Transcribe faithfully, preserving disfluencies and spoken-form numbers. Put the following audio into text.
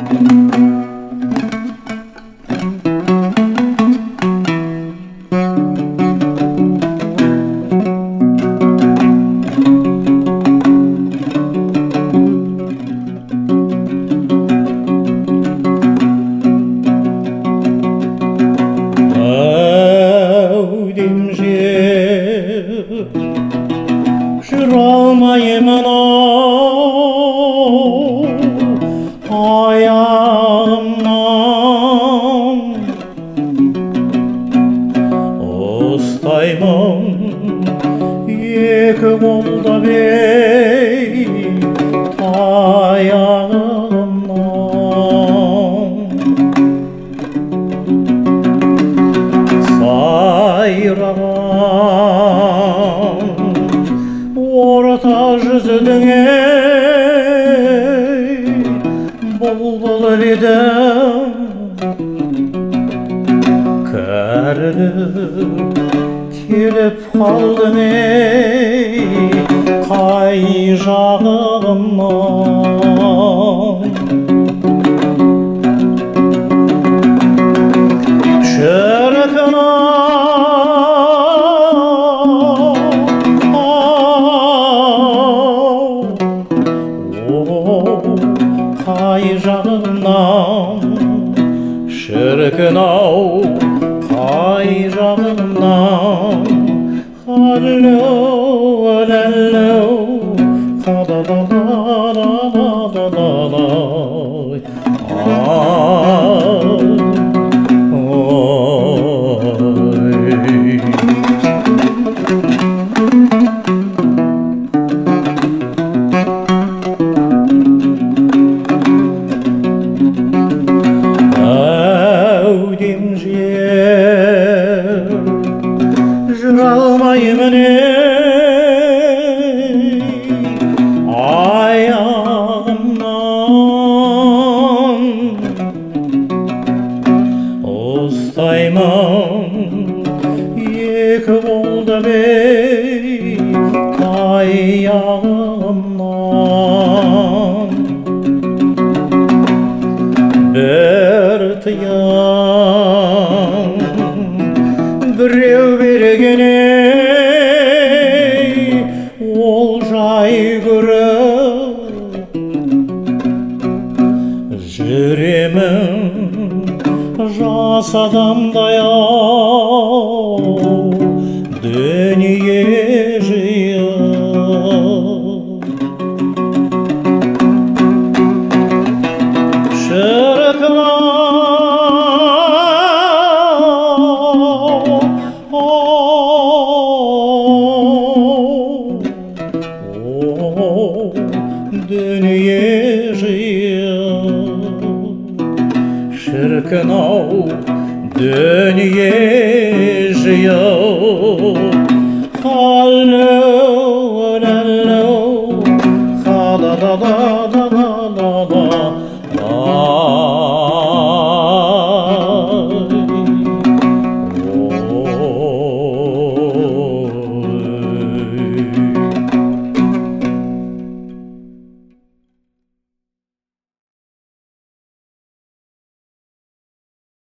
Жүр алмаймын ау аяғымнан, ұстаймын екі қолда бей таяғымнан. Сайраған орта жүздің ей бұлбұл едім, кәрілік келіп қалдым ей қай жағымнан. Шіркін қай жағымнан, шіркін-ау қай жағымнан, халлу-ләллу, ха-да-да-да-да-да-да-да-ай. Жүр алмаймын ей аяғымнан, ұстаймын екі қолда бей таяғымнан. Бір тыйым біреу берген ей ол жай көріп, жүремін жас адамдай ау дүние жиып. Дүние жиып, шіркін-ау дүние жиып, халлу